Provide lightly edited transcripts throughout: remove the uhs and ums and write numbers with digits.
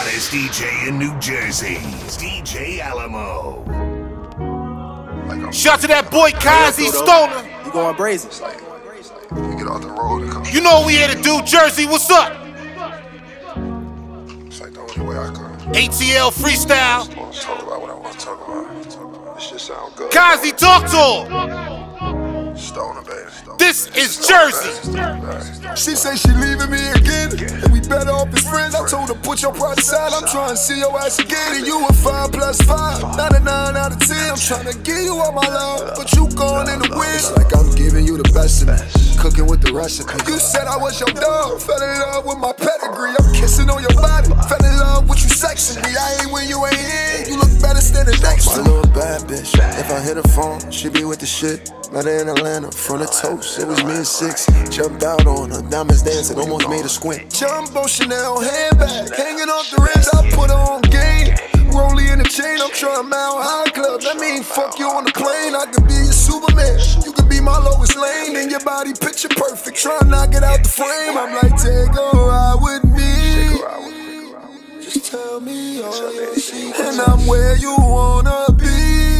hottest DJ in New Jersey, DJ Alamo. Shout to that boy Kazi Stoner. You going brazen? You get off the road and come. You know what we here to do, Jersey. What's up? It's like the only way I can. ATL freestyle. I want to talk about what I want to talk about. This shit sound good. Kazi, talk to him. Stoner, baby. This is Jersey. She say she leaving me again, and we better off as friends. I told her put your pride aside, I'm trying to see your ass again. And you a 5 + 5, not a 9 out of 10. I'm trying to give you all my love, but you gone in the wind. It's like I'm giving you the best of me, cooking with the recipe. You said I was your dog, fell in love with my pedigree. I'm kissing on your body, fell in love with you sexing me. I ain't when you ain't here, you look better standing next to me. My little bad bitch, if I hit her phone, she be with the shit. Met her in Atlanta, from the toast, it was me and 6. Jumped out on her, diamonds dancing, almost made her squint. Jumbo Chanel handbag, hanging off the rims, I put her on game. Rollie in the chain, I'm trying Mount High Club. That mean fuck you on the plane, I could be your Superman. You could be my Lois Lane, and your body picture perfect. Try and knock it out the frame, I'm like, take a ride with me. Just tell me all your secrets, and I'm where you wanna be.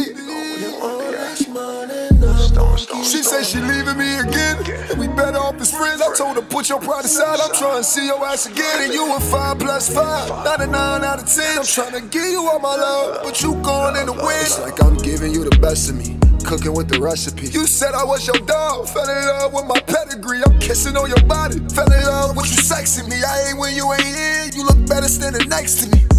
She said she leaving me again, and we better off as friends. I told her put your pride aside, I'm trying to see your ass again. And you a 5 + 5, not a 9 out of 10. I'm trying to give you all my love, but you gone in the wind. It's like I'm giving you the best of me, cooking with the recipe. You said I was your dog, fell in love with my pedigree. I'm kissing on your body, fell in love with you sexing me. I ain't when you ain't here, you look better standing next to me.